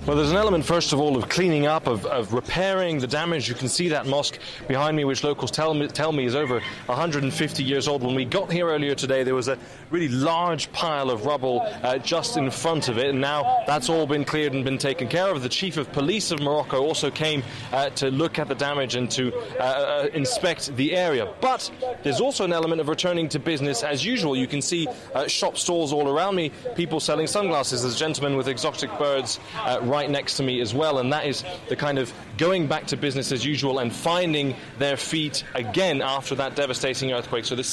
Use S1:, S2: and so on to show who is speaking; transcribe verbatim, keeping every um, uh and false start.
S1: Well, there's an element, first of all, of cleaning up, of, of repairing the damage. You can see that mosque behind me, which locals tell me, tell me is over one hundred fifty years old. When we got here earlier today, there was a really large pile of rubble uh, just in front of it, and now that's all been cleared and been taken care of. The Chief of Police of Morocco also came uh, to look at the damage and to uh, uh, inspect the area. But there's also an element of returning to business as usual. You can see uh, shop stalls all around me, people selling sunglasses. There's a gentleman with exotic birds uh, right next to me as well, and that is the kind of going back to business as usual and finding their feet again after that devastating earthquake. So this